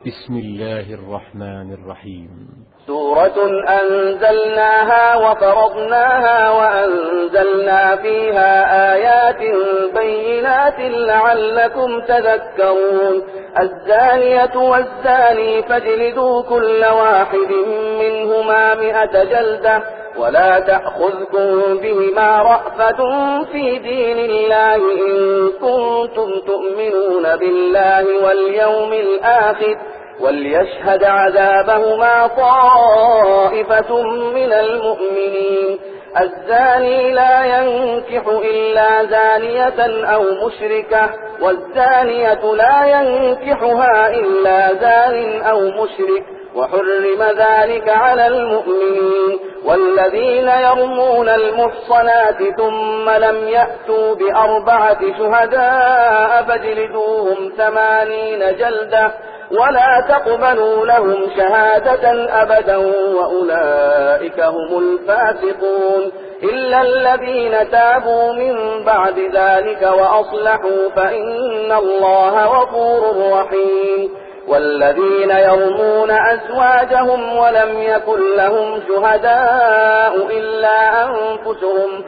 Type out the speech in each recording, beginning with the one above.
بسم الله الرحمن الرحيم. سورة أنزلناها وفرضناها وأنزلنا فيها آيات بينات لعلكم تذكرون. الزانية والزاني فاجلدوا كل واحد منهما 100 جلدة ولا تأخذكم بهما رأفة في دين الله إن كنتم تؤمنون بالله واليوم الآخر وليشهد عذابهما طائفة من المؤمنين. الزاني لا ينكح إلا زانية أو مشركة والزانية لا ينكحها إلا زان أو مشرك وحرم ذلك على المؤمنين. والذين يرمون المحصنات ثم لم يأتوا ب4 شهداء فاجلدوهم 80 جلدة ولا تقبلوا لهم شهادة أبدا وأولئك هم الفاسقون. إلا الذين تابوا من بعد ذلك وأصلحوا فإن الله غفور رحيم. والذين يرمون أزواجهم ولم يكن لهم شهداء إلا أنفسهم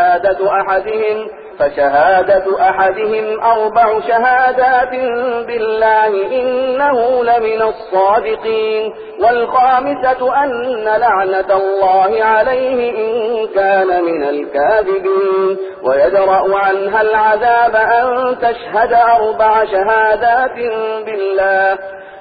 فشهادة أحدهم 4 شهادات بالله إنه لمن الصادقين. والخامسة أن لعنة الله عليه إن كان من الكاذبين. ويدرأ عنها العذاب أن تشهد 4 شهادات بالله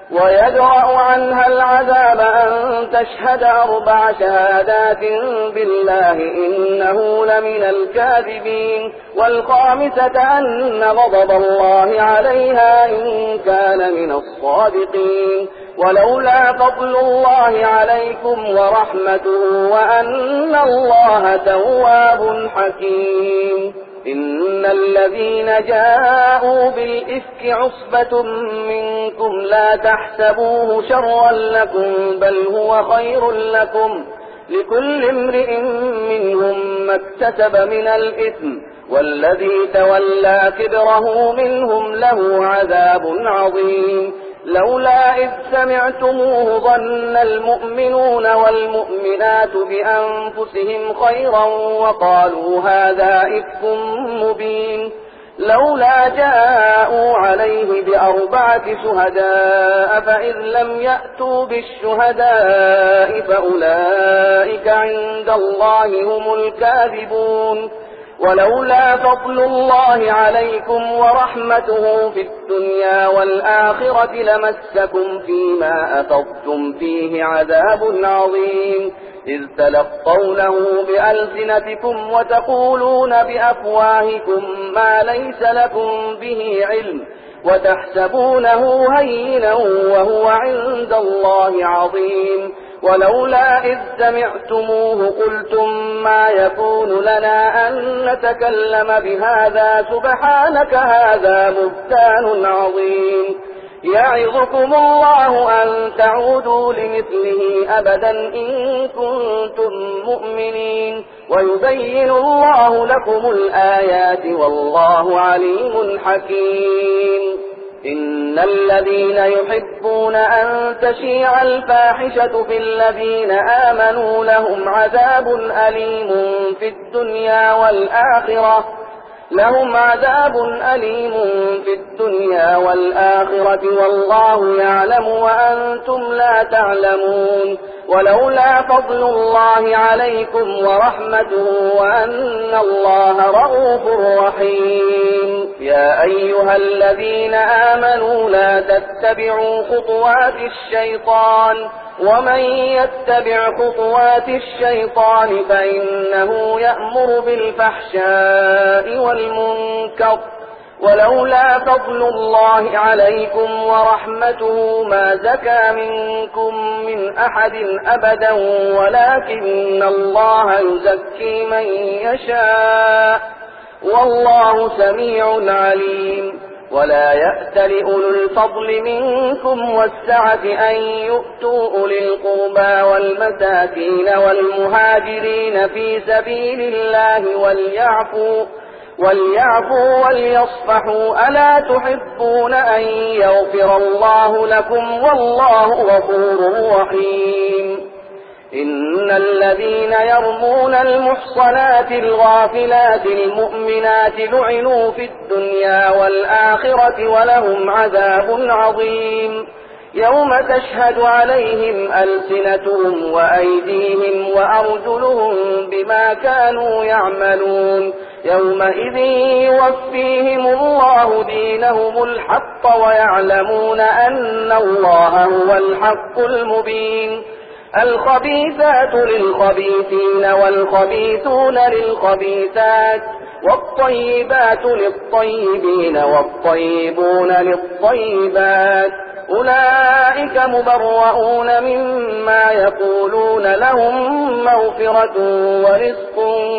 إنه لمن الكاذبين. والخامسة أن غضب الله عليها إن كان من الصادقين. ولولا فضل الله عليكم ورحمته وأن الله تواب حكيم. إن الذين جاءوا بالإفك عصبة منكم لا تحسبوه شرا لكم بل هو خير لكم لكل امرئ منهم ما اكتسب من الإثم والذي تولى كبره منهم له عذاب عظيم. لولا إذ سمعتموه ظن المؤمنون والمؤمنات بأنفسهم خيرا وقالوا هذا إفك مبين. لولا جاءوا عليه ب4 شهداء فإذ لم يأتوا بالشهداء فأولئك عند الله هم الكاذبون. ولولا فضل الله عليكم ورحمته في الدنيا والآخرة لمسكم فيما أفضتم فيه عذاب عظيم. إذ تلقونه بألسنتكم وتقولون بأفواهكم ما ليس لكم به علم وتحسبونه هينا وهو عند الله عظيم. ولولا إذ سمعتموه قلتم ما يكون لنا أن نتكلم بهذا سبحانك هذا بهتان عظيم. يعظكم الله أن تعودوا لمثله أبدا إن كنتم مؤمنين. ويبين الله لكم الآيات والله عليم حكيم. إن الذين يحبون أن تشيع الفاحشة في الذين آمنوا لهم عذاب أليم في الدنيا والآخرة والله يعلم وأنتم لا تعلمون. ولولا فضل الله عليكم ورحمته وأن الله رؤوف رحيم. يا أيها الذين آمنوا لا تتبعوا خطوات الشيطان ومن يتبع خطوات الشيطان فإنه يأمر بالفحشاء والمنكر. ولولا فضل الله عليكم ورحمته ما زكى منكم من أحد أبدا ولكن الله يزكي من يشاء والله سميع عليم. ولا يأتل أولو الفضل منكم والسعة أن يؤتوا أولي القربى والمساكين والمهاجرين في سبيل الله وليعفوا وليصفحوا ألا تحبون أن يغفر الله لكم والله غفور رحيم إن الذين يرمون المحصنات الغافلات المؤمنات لعنوا في الدنيا والآخرة ولهم عذاب عظيم يوم تشهد عليهم ألسنتهم وأيديهم وأرجلهم بما كانوا يعملون يومئذ يوفيهم الله دينهم الحق ويعلمون أن الله هو الحق المبين الخبيثات للخبيثين والخبيثون للخبيثات والطيبات للطيبين والطيبون للطيبات أولئك مبرؤون مما يقولون لهم مغفرة ورزق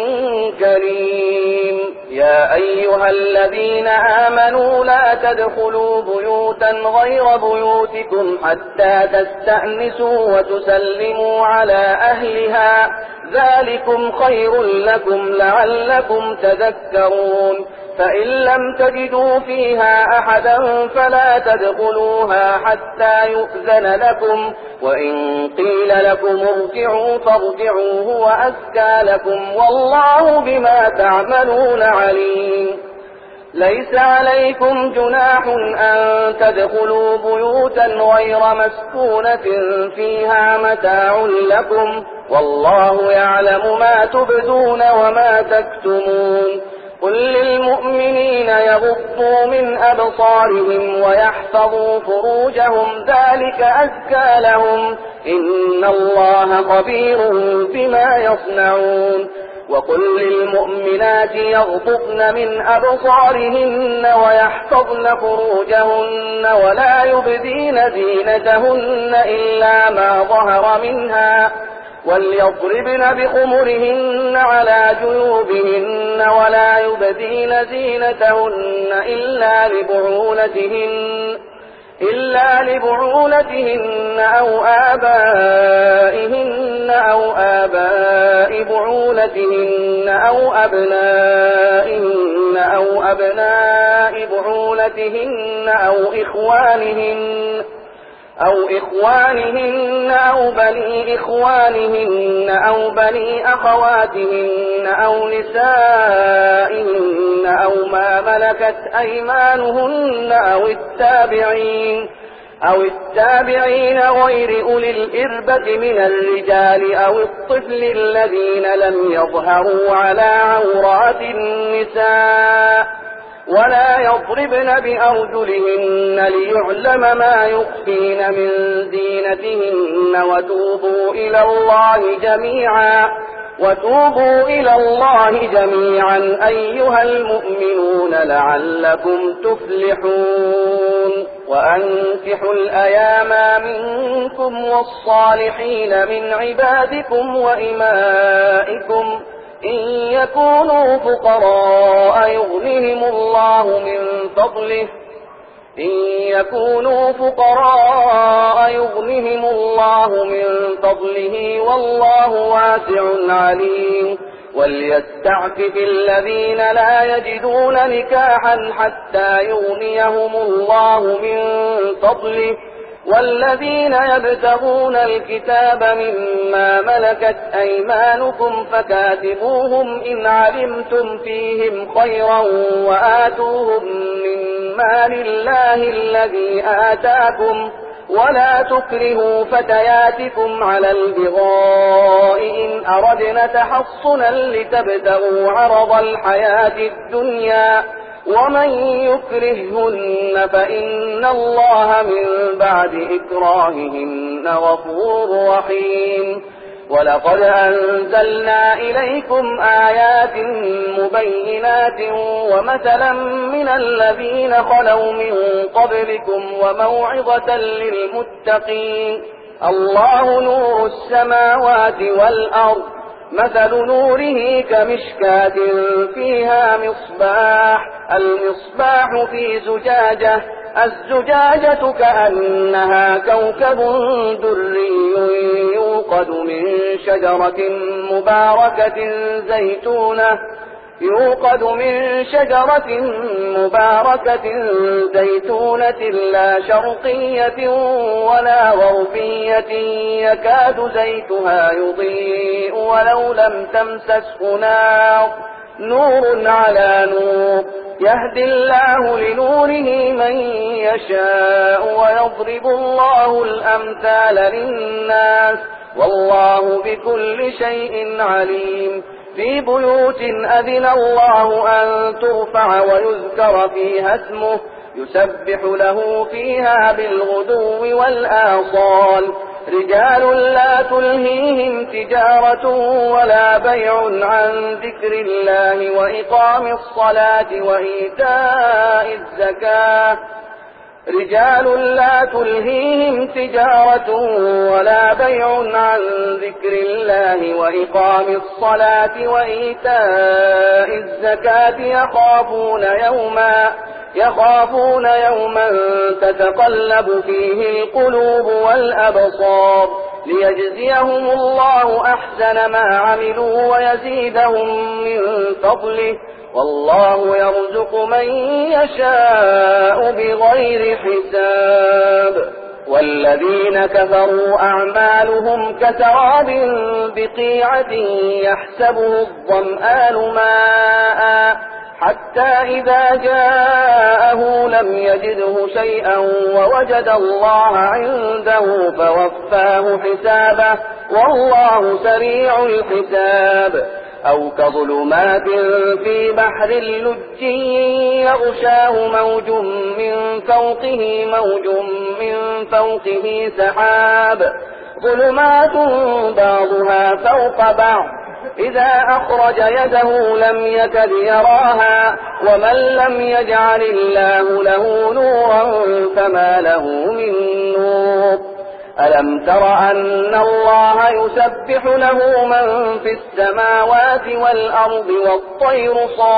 كريم يا أيها الذين آمنوا لا تدخلوا بيوتا غير بيوتكم حتى تستأنسوا وتسلموا على أهلها ذلكم خير لكم لعلكم تذكرون فإن لم تجدوا فيها أحدا فلا تدخلوها حتى يؤذن لكم وإن قيل لكم ارجعوا فارجعوا هو أزكى لكم والله بما تعملون عليم ليس عليكم جناح أن تدخلوا بيوتا غير مسكونة فيها متاع لكم والله يعلم ما تبدون وما تكتمون قل للمؤمنين يغضوا من أبصارهم ويحفظوا فروجهم ذلك أزكى لهم إن الله خبير بما يصنعون وقل للمؤمنات يغضضن من أبصارهن ويحفظن فروجهن ولا يبدين زينتهن إلا ما ظهر منها وليضربن بخمرهن على جيوبهن ولا يبدين زينتهن إلا لبعولتهن أو آبائهن أو آباء بعولتهن أو أبنائهن أو أبناء بعولتهن أو إخوانهن أو بني إخوانهن أو بني أخواتهن أو نسائهن أو ما ملكت أيمانهن أو التابعين غير أولي الإربة من الرجال أو الطفل الذين لم يظهروا على عورات النساء ولا يضربن بأرجلهن ليعلم ما يخفين من زينتهن وتوبوا إلى الله جميعا أيها المؤمنون لعلكم تفلحون وأنكحوا الأيام منكم والصالحين من عبادكم وإمائكم إن يكونوا فقراء يغنهم الله من فضله والله واسع عليم وليستعفف الذين لا يجدون نكاحا حتى يغنيهم الله من فضله والذين يبتغون الكتاب مما ملكت أيمانكم فكاتبوهم إن علمتم فيهم خيرا وآتوهم من مال الله الذي آتاكم ولا تكرهوا فتياتكم على البغاء إن أردنا تحصنا لتبتغوا عرض الحياة الدنيا ومن يكرههن فإن الله من بعد إكراههن غفور رحيم ولقد أنزلنا إليكم آيات مبينات ومثلا من الذين خلوا من قبلكم وموعظة للمتقين الله نور السماوات والأرض مثل نوره كمشكاة فيها المصباح في زجاجة الزجاجة كأنها كوكب دري يوقد من شجرة مباركة يوقد من شجرة مباركة زيتونة لا شرقية ولا غربية يكاد زيتها يضيء ولو لم تمسسه نار نور على نور يهدي الله لنوره من يشاء ويضرب الله الأمثال للناس والله بكل شيء عليم في بيوت أذن الله أن ترفع ويذكر فيها اسمه يسبح له فيها بالغدو والآصال رجال لا تلهيهم تجارة ولا بيع عن ذكر الله وإقام الصلاة وإيتاء الزكاة رجال لا تلهيهم تجارة ولا بيع عن ذكر الله وإقام الصلاة وإيتاء الزكاة يخافون يوما تتقلب فيه القلوب والأبصار ليجزيهم الله أحسن ما عملوا ويزيدهم من فضله والله يرزق من يشاء بغير حساب والذين كفروا أعمالهم كسراب بقيعة يحسبه الظمآن ماء حتى إذا جاءه لم يجده شيئا ووجد الله عنده فوفاه حسابه والله سريع الحساب أو كظلمات في بحر اللج يغشاه موج من فوقه سحاب ظلمات بعضها فوق بعض إذا أخرج يده لم يكد يراها ومن لم يجعل الله له نورا فما له من نور ألم تر أن الله يسبح له من في السماوات والأرض والطير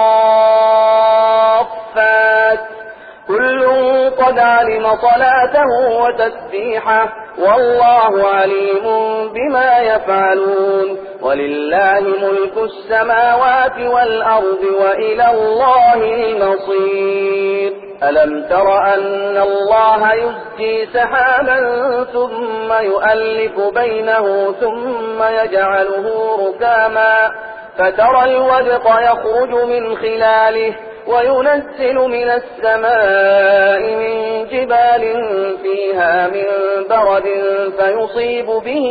صافات كل قد علم صلاته وتسبيحه والله عليم بما يفعلون ولله ملك السماوات والأرض وإلى الله المصير ألم تر أن الله يزجي سحابا ثم يؤلف بينه ثم يجعله ركاما فترى الودق يخرج من خلاله وينزل من السماء من جبال فيها من برد فيصيب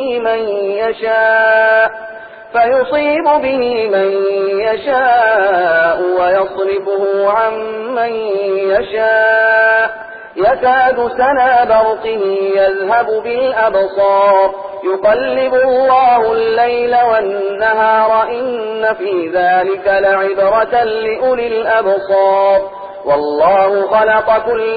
به من يشاء ويصرفه عن من يشاء يكاد سنا برقه يذهب بالأبصار يقلب الله الليل والنهار إن في ذلك لعبرة لأولي الأبصار والله خلق كل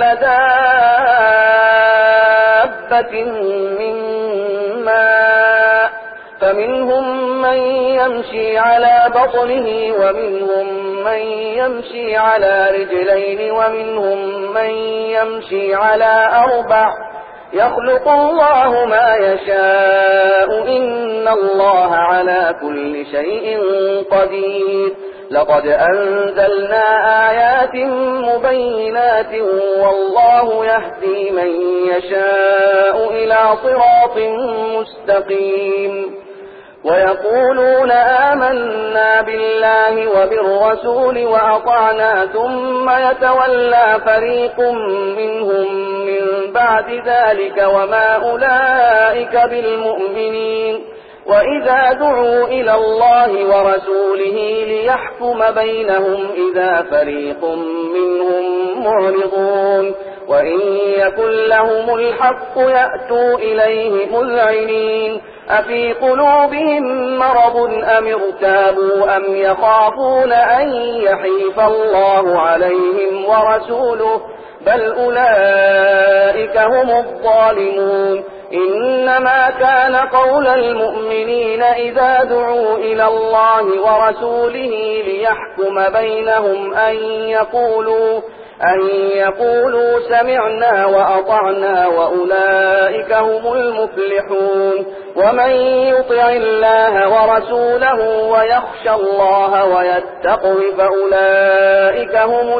دابة من ماء فمنهم من يمشي على بطنه ومنهم من يمشي على رجلين ومنهم من يمشي على أربع يخلق الله ما يشاء إن الله على كل شيء قدير لقد أنزلنا آيات مبينات والله يهدي من يشاء إلى صراط مستقيم ويقولون آمنا بالله وبالرسول وأطعنا ثم يتولى فريق منهم من بعد ذلك وما أولئك بالمؤمنين وإذا دعوا إلى الله ورسوله ليحكم بينهم إذا فريق منهم معرضون وإن يكن لهم الحق يأتوا إليه مذعنين أفي قلوبهم مرض أم ارتابوا أم يخافون أن يحيف الله عليهم ورسوله بل أولئك هم الظالمون إنما كان قول المؤمنين إذا دعوا إلى الله ورسوله ليحكم بينهم أن يقولوا سمعنا وأطعنا وأولئك هم المفلحون ومن يطع الله ورسوله ويخشى الله ويتقه فأولئك هم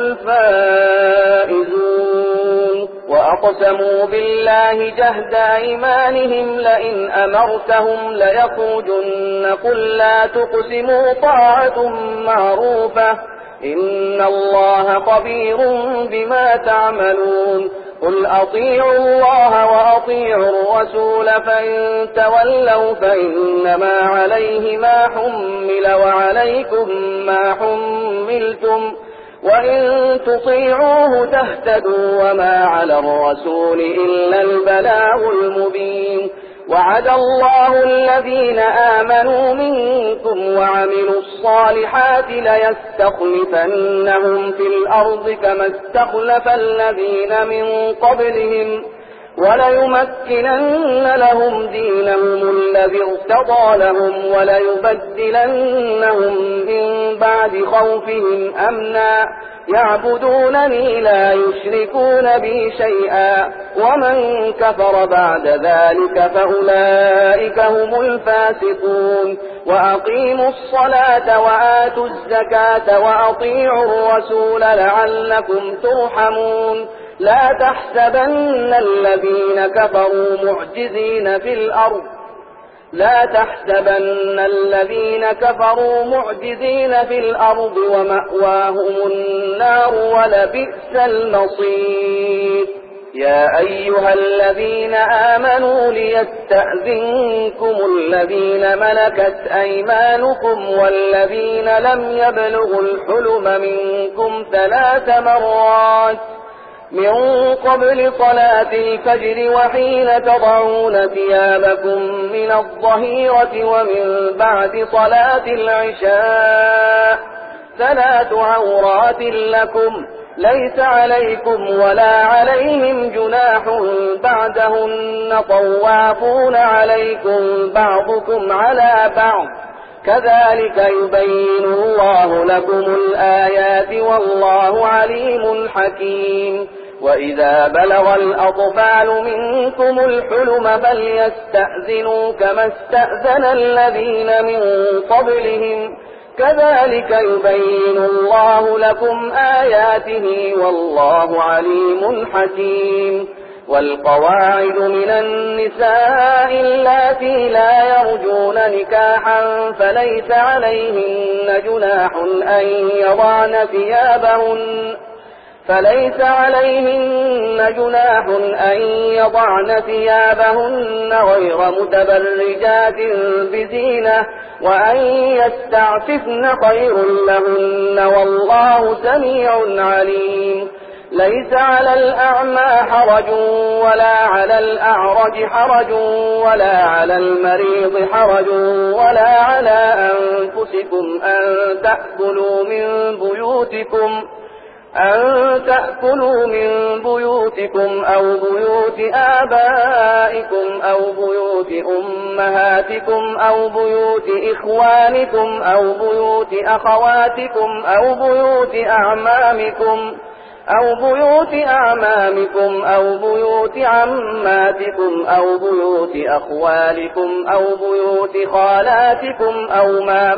الفائزون. وأقسموا بالله جهد أيمانهم لئن أمرتهم ليخرجن قل لا تقسموا طاعة معروفة إن الله خبير بما تعملون. قل أطيعوا الله وأطيعوا الرسول فإن تولوا فإنما عليه ما حمل وعليكم ما حملتم وإن تطيعوه تهتدوا وما على الرسول إلا البلاغ المبين. وعد الله الذين آمنوا منكم وعملوا الصالحات ليستخلفنهم في الأرض كما استخلف الذين من قبلهم وليمكنن لهم دينهم الذي ارتضى لهم وليبدلنهم من بعد خوفهم أمنا يعبدونني لا يشركون بي شيئا ومن كفر بعد ذلك فأولئك هم الفاسقون. وأقيموا الصلاة وآتوا الزكاة وأطيعوا الرسول لعلكم ترحمون. لا تحسبن الذين كفروا معجزين في الأرض ومأواهم النار ولبئس المصير. يا أيها الذين آمنوا ليستأذنكم الذين ملكت أيمانكم والذين لم يبلغوا الحلم منكم 3 مرات من قبل صلاة الفجر وحين تضعون ثيابكم من الظهيرة ومن بعد صلاة العشاء 3 عورات لكم ليس عليكم ولا عليهم جناح بعدهن طوافون عليكم بعضكم على بعض كذلك يبين الله لكم الآيات والله عليم حكيم. وإذا بلغ الأطفال منكم الحلم فليستأذنوا كما استأذن الذين من قبلهم كذلك يبين الله لكم آياته والله عليم حكيم. والقواعد من النساء اللاتي لا يرجون نكاحا فليس عليهن جناح أن يضعن ثيابهن غير متبرجات بزينة وأن يستعففن خير لهن والله سميع عليم. ليس على الأعمى حرج ولا على الأعرج حرج ولا على المريض حرج ولا على أنفسكم أن تأكلوا من بيوتكم أو بيوت آبائكم أو بيوت أمهاتكم أو بيوت إخوانكم أو بيوت أخواتكم أو بيوت أعمامكم أو بيوت عماتكم أو بيوت أخوالكم أو بيوت خالاتكم أو ما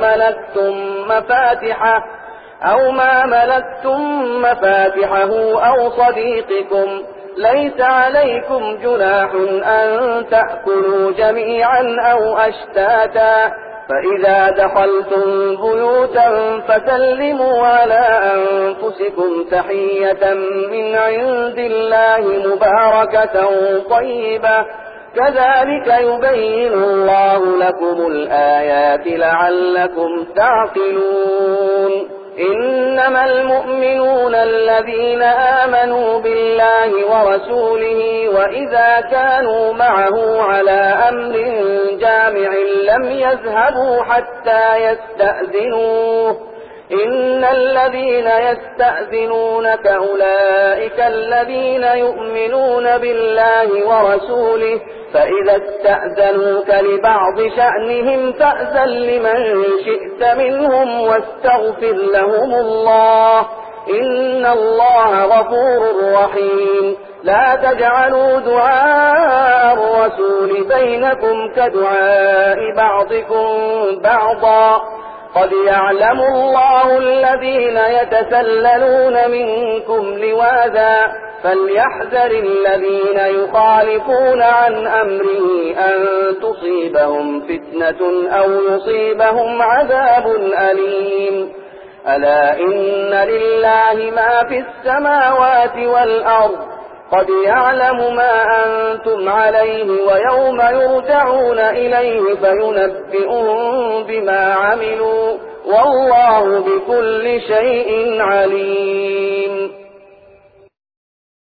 ملكتم مفاتحه أو صديقكم. ليس عليكم جناح أن تأكلوا جميعا أو أشتاتا فإذا دخلتم بيوتا فسلموا على أنفسكم تحية من عند الله مباركة طيبة كذلك يبين الله لكم الآيات لعلكم تعقلون. إنما المؤمنون الذين آمنوا بالله ورسوله وإذا كانوا معه على أمر جامع لم يذهبوا حتى يستأذنوه. إن الذين يستأذنونك أولئك الذين يؤمنون بالله ورسوله فإذا استأذنوك لبعض شأنهم فأذن لمن شئت منهم واستغفر لهم الله إن الله غفور رحيم. لا تجعلوا دعاء الرسول بينكم كدعاء بعضكم بعضا قد يعلم الله الذين يتسللون منكم لواذا فليحذر الذين يخالفون عن أمره أن تصيبهم فتنة أو يصيبهم عذاب أليم ألا إن لله ما في السماوات والأرض قد يعلم ما أنتم عليه ويوم يرجعون إليه فينبئهم بما عملوا والله بكل شيء عليم